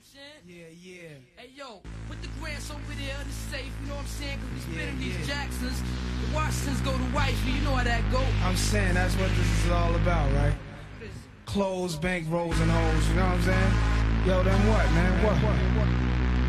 Yeah, yeah. Hey, yo, put the grants over there in the safe, you know what I'm saying? Cause we spinning these Jacksons. The Washingtons go to wifey, you know how that go. I'm saying that's what this is all about, right? Clothes, bank rolls, and hoes, you know what I'm saying? Yo, then what, man? What?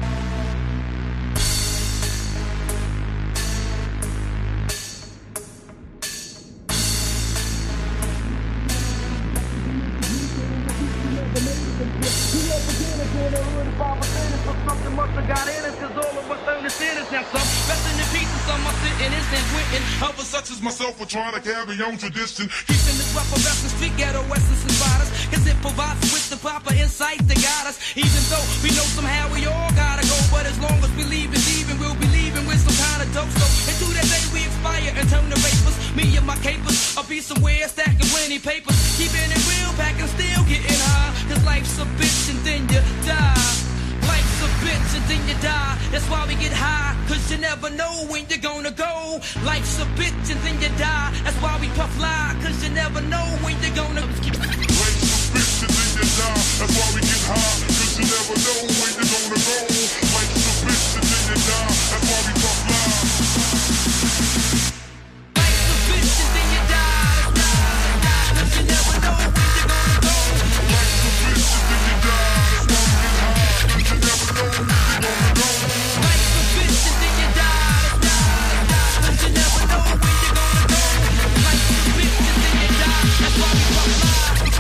Something must have got in us, cause all of us earn the sinners. Now some resting in peace and some are sitting in San Quentin. Others such as myself are trying to carry on tradition. Keeping this rough of the street ghetto essence inside us, cause it provides us with the proper insight to guide us. Even though we know somehow we all gotta go, but as long as we leave and leaving, we'll be leaving with some kind of dope. So into that day we expire and turn to rapers. Me and my capers, I'll be somewhere stacking plenty papers. Keeping it real, packing still getting high, cause life's a bitch and then you die. Life's a bitch and then you die. That's why we get high, cause you never know when you're gonna go. Life's a bitch and then you die. That's why we puff lie, cause you never know when you're gonna. Life's a bitch and then you die. That's why we get high, cause you never know when you're gonna go. Life's a bitch and then you die. That's why we puff lie. Life's a bitch and then you die. Cause you never know when you're gonna go. Life's a bitch and then you die. That's why we get high, cause you never know when you're gonna go. Life's a bitch and then you die. Cause you never know when you're gonna go. Life's a bitch and then you die. That's why we puff lie.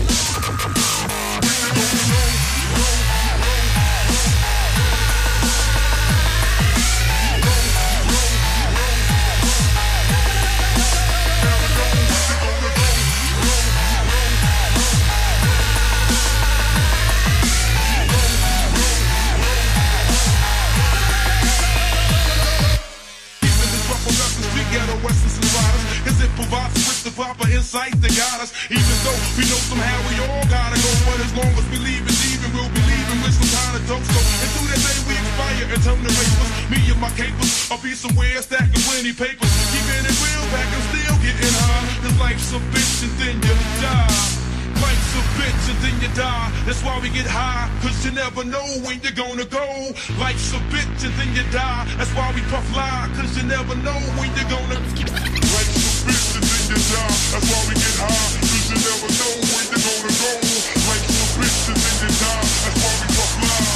Ghetto essence inside us, cause it provides us with the proper insight to guide us. Even though we know somehow we all gotta go, but as long as we leave and leaving, we'll be leaving with some kind of dope. So and through that day we expire and turn to rapers. Me and my capers, I'll be somewhere stacking plenty papers. Keeping it real, packing still getting high, cause life's a bitch and then you die. Life's a bitch and then you die. That's why we get high, cause you never know when you're gonna go. Life's a bitch and then you die. That's why we puff lie, cause you never know when you're gonna. Life's a bitch and then you die. That's why we get high, cause you never know when you're gonna go. Life's a bitch and then you die. That's why we puff lie.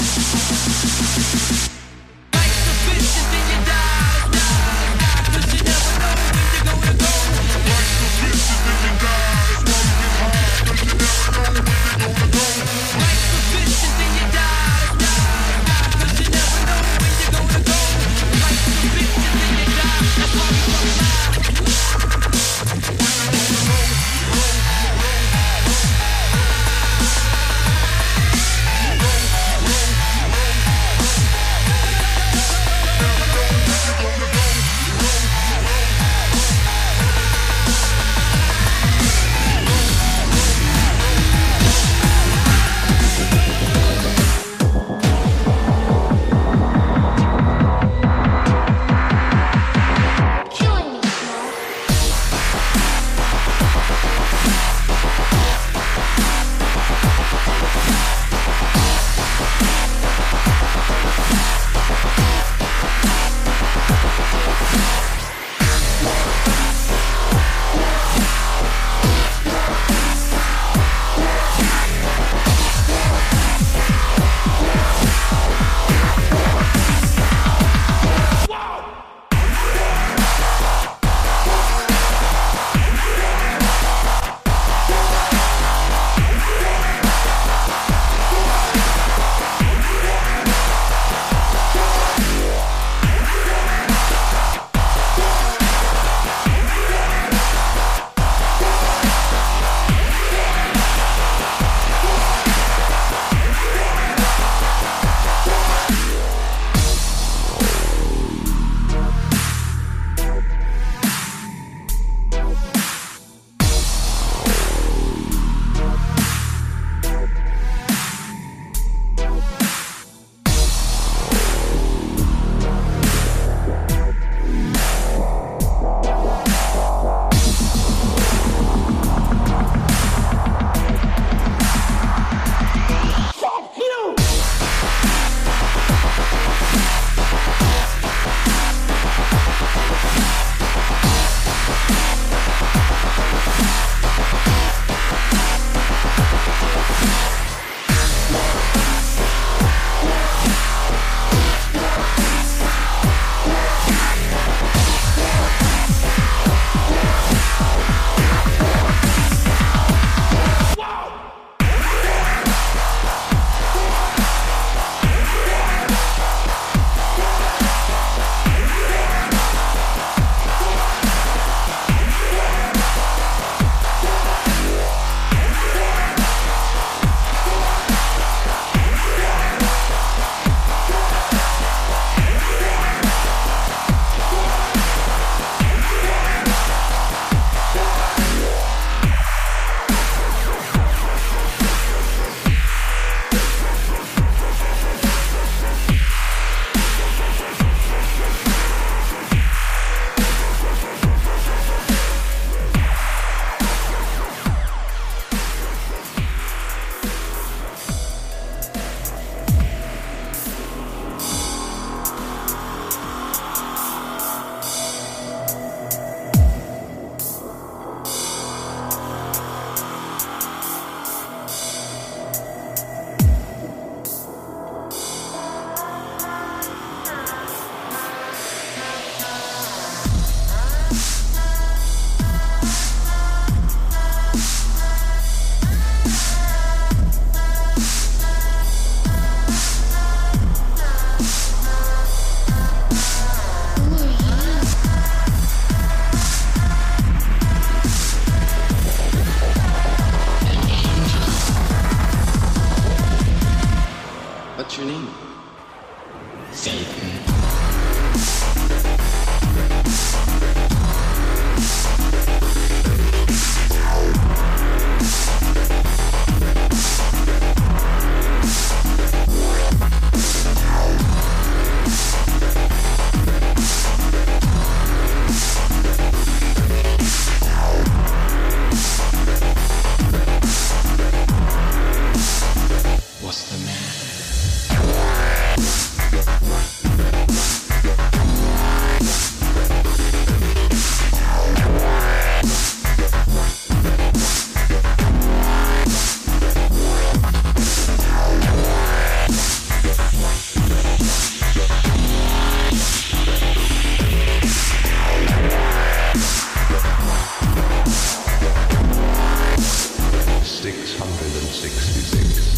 Life's a bitch and then you die. Cause you never know when you're gonna go. Life's a bitch and then you die. That's why we get high, cause you never know when you're gonna go. Life's a bitch and then you die. Cause you never know when you're gonna go. Life's a bitch and then you die. That's why we puff lie. 666.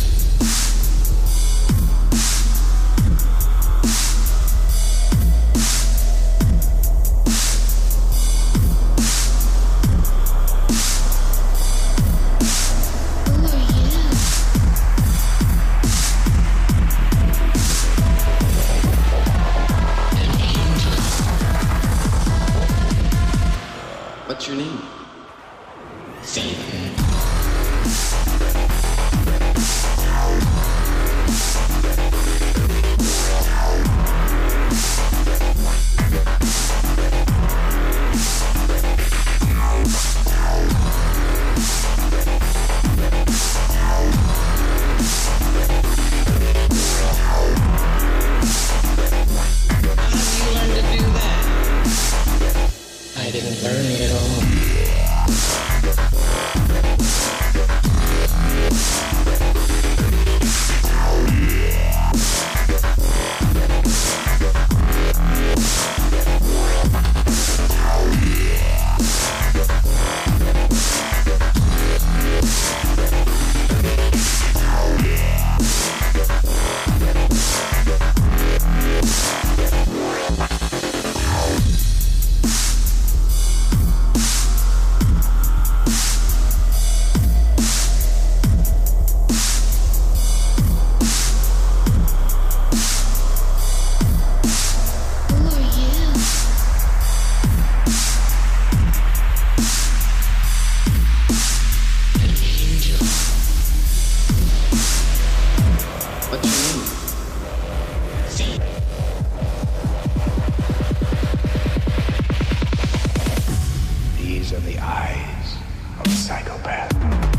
What's your name? Satan. I didn't learn it at all. These are the eyes of a psychopath.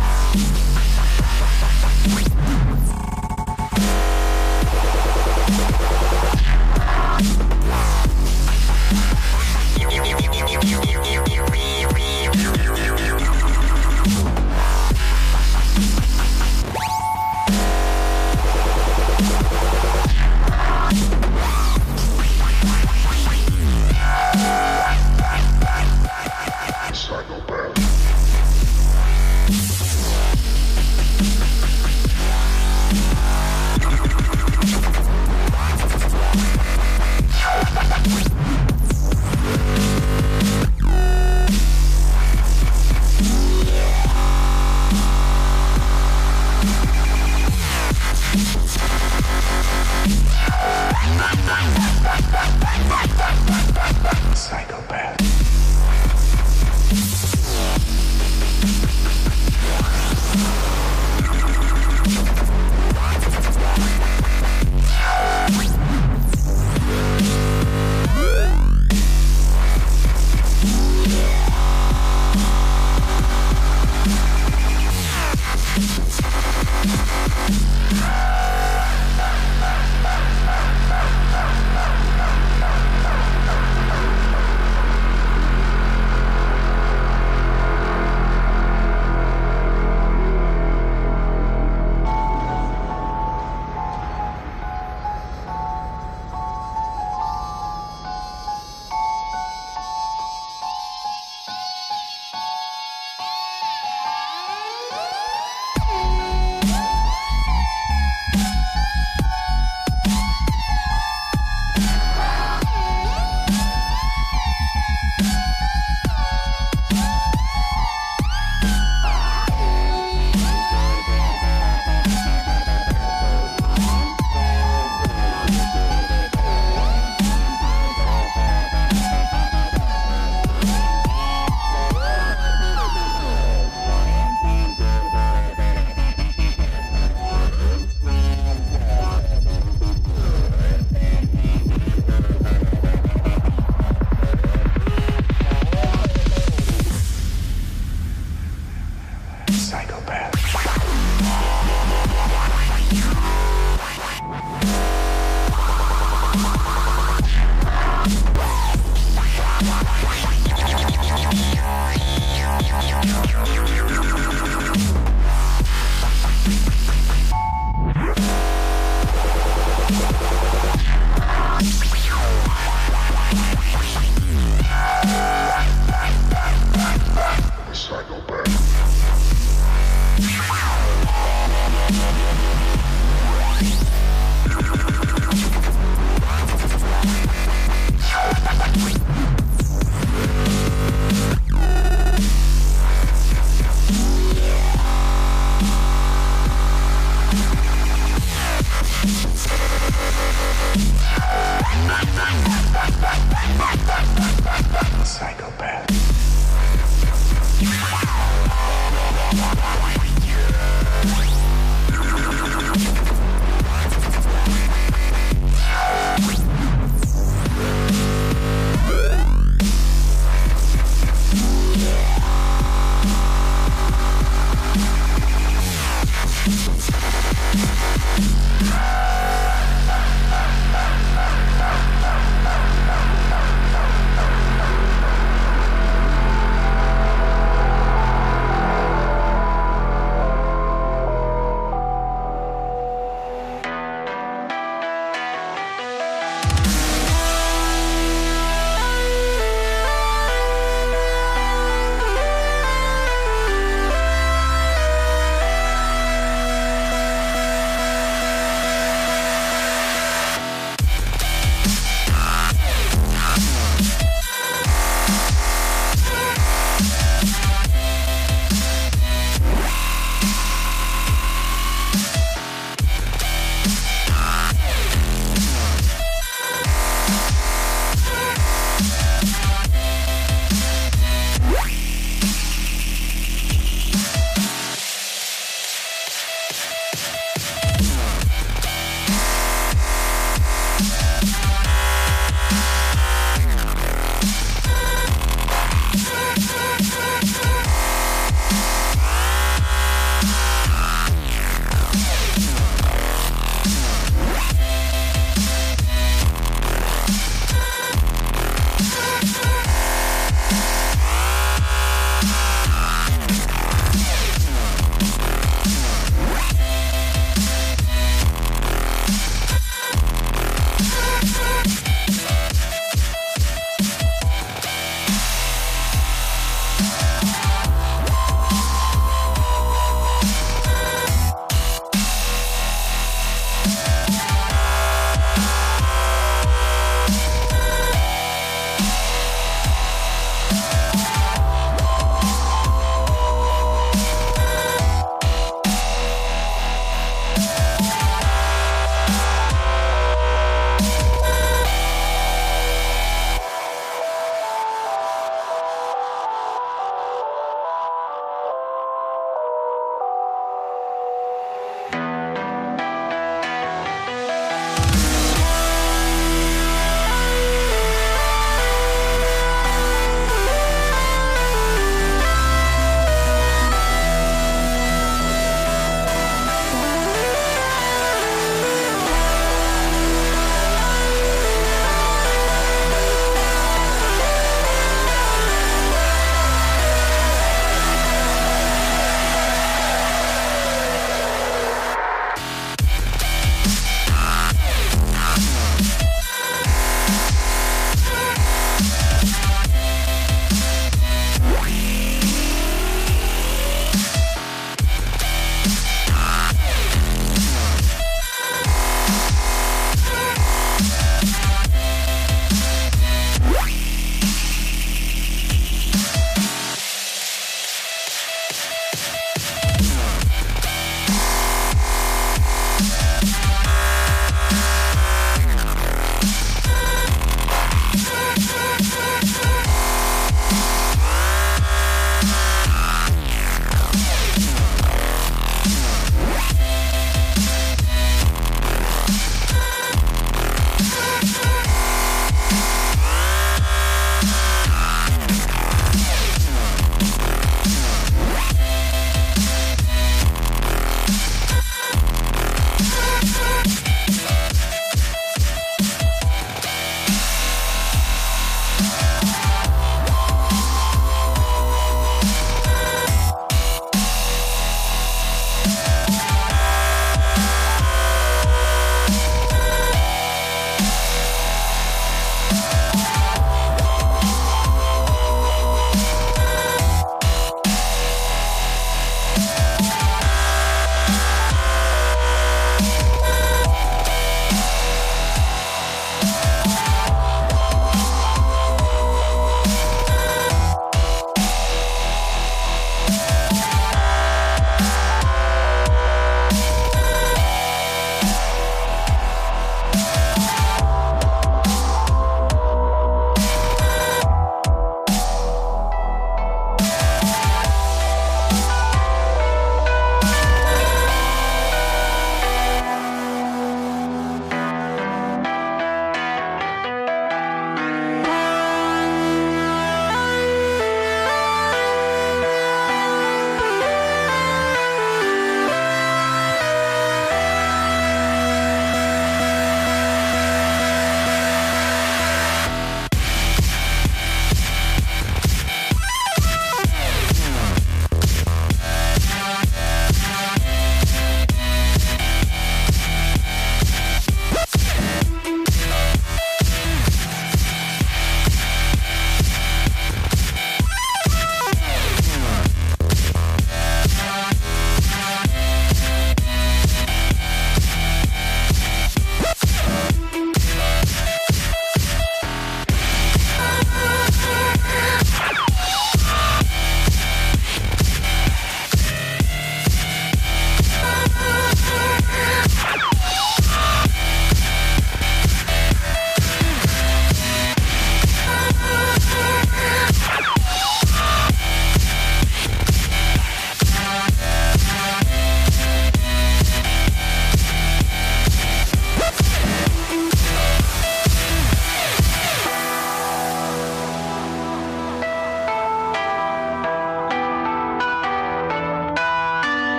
Psychopath. Psychopath.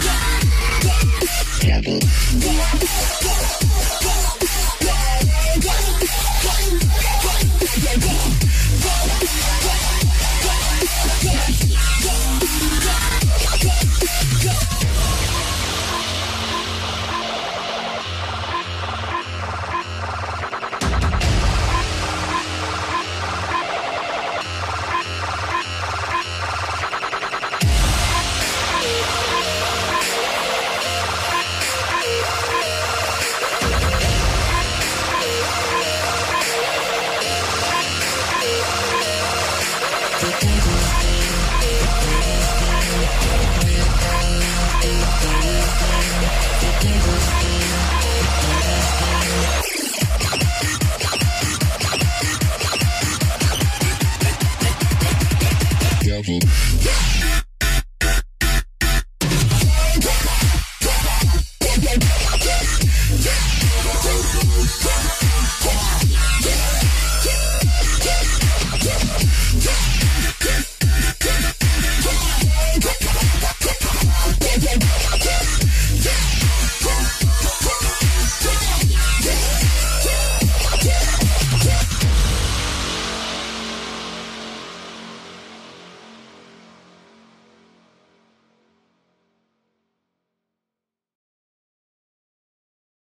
Devil.